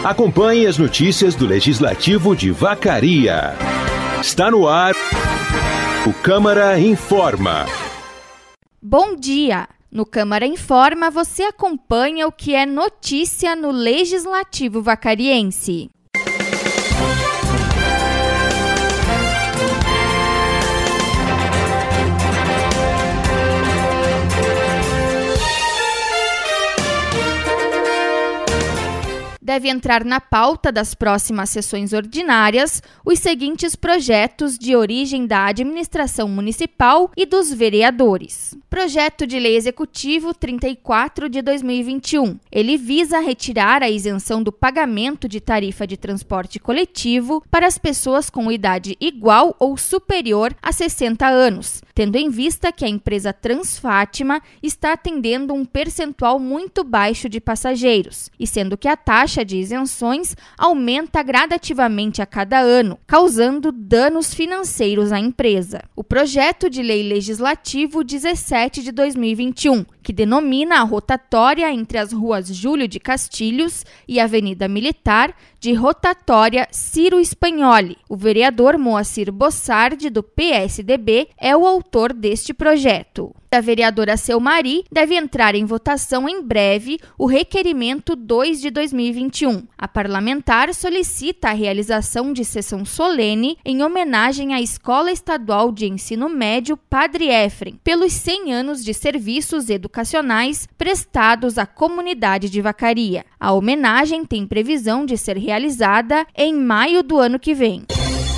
Acompanhe as notícias do Legislativo de Vacaria. Está no ar o Câmara Informa. Bom dia! No Câmara Informa, você acompanha o que é notícia no Legislativo Vacariense. Deve entrar na pauta das próximas sessões ordinárias os seguintes projetos de origem da administração municipal e dos vereadores. Projeto de Lei Executivo 34 de 2021. Ele visa retirar a isenção do pagamento de tarifa de transporte coletivo para as pessoas com idade igual ou superior a 60 anos, tendo em vista que a empresa Transfátima está atendendo um percentual muito baixo de passageiros, e sendo que a taxa de isenções aumenta gradativamente a cada ano, causando danos financeiros à empresa. O projeto de lei legislativo 17 de 2021, que denomina a rotatória entre as ruas Júlio de Castilhos e Avenida Militar de rotatória Ciro Spagnoli. O vereador Moacir Bossardi, do PSDB, é o autor deste projeto. A vereadora Selmari deve entrar em votação em breve o requerimento 2 de 2021. A parlamentar solicita a realização de sessão solene em homenagem à Escola Estadual de Ensino Médio Padre Efrem, pelos 100 anos de serviços educacionais prestados à comunidade de Vacaria. A homenagem tem previsão de ser realizada em maio do ano que vem.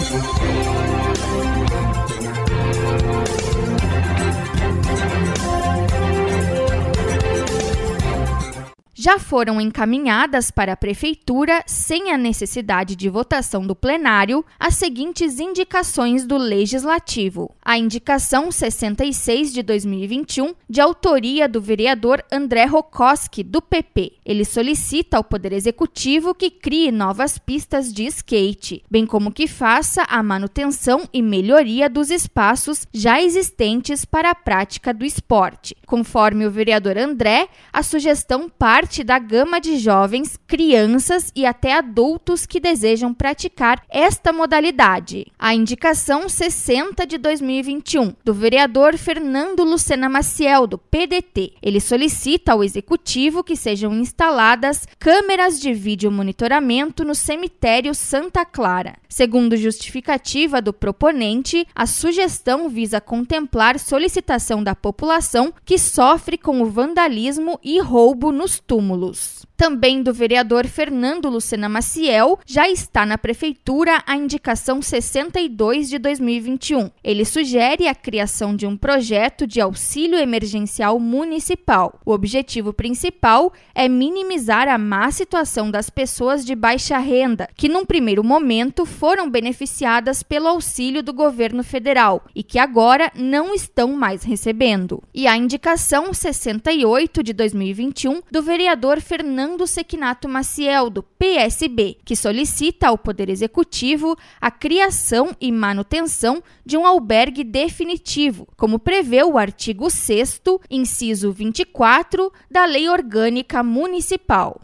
Já foram encaminhadas para a Prefeitura, sem a necessidade de votação do plenário, as seguintes indicações do Legislativo. A indicação 66 de 2021, de autoria do vereador André Rokoski, do PP. Ele solicita ao Poder Executivo que crie novas pistas de skate, bem como que faça a manutenção e melhoria dos espaços já existentes para a prática do esporte. Conforme o vereador André, a sugestão parte da gama de jovens, crianças e até adultos que desejam praticar esta modalidade. A indicação 60 de 2021, do vereador Fernando Lucena Maciel, do PDT. Ele solicita ao Executivo que sejam instaladas câmeras de vídeo monitoramento no cemitério Santa Clara. Segundo justificativa do proponente, a sugestão visa contemplar solicitação da população que sofre com o vandalismo e roubo nos túmulos. Também do vereador Fernando Lucena Maciel, já está na Prefeitura a indicação 62 de 2021. Ele sugere a criação de um projeto de auxílio emergencial municipal. O objetivo principal é minimizar a má situação das pessoas de baixa renda, que num primeiro momento foram beneficiadas pelo auxílio do governo federal e que agora não estão mais recebendo. E a indicação 68 de 2021 do vereador Fernando Sequinato Maciel, do PSB, que solicita ao Poder Executivo a criação e manutenção de um albergue definitivo, como prevê o artigo 6º, inciso 24, da Lei Orgânica Municipal.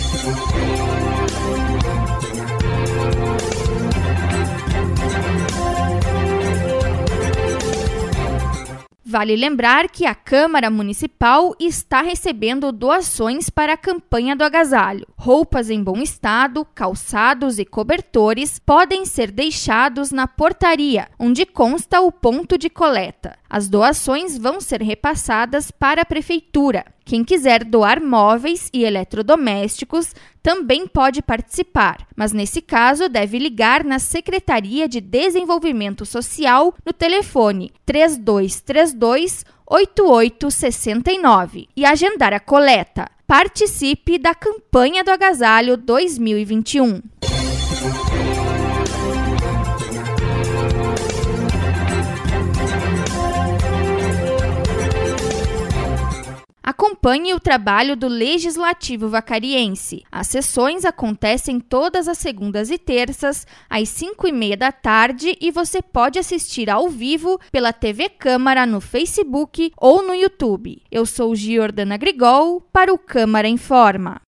Vale lembrar que a Câmara Municipal está recebendo doações para a campanha do agasalho. Roupas em bom estado, calçados e cobertores podem ser deixados na portaria, onde consta o ponto de coleta. As doações vão ser repassadas para a Prefeitura. Quem quiser doar móveis e eletrodomésticos também pode participar, mas nesse caso deve ligar na Secretaria de Desenvolvimento Social no telefone 3232-8869 e agendar a coleta. Participe da campanha do agasalho 2021. Acompanhe o trabalho do Legislativo Vacariense. As sessões acontecem todas as segundas e terças, às 5h30 da tarde, e você pode assistir ao vivo pela TV Câmara no Facebook ou no YouTube. Eu sou Giordana Grigol para o Câmara Informa.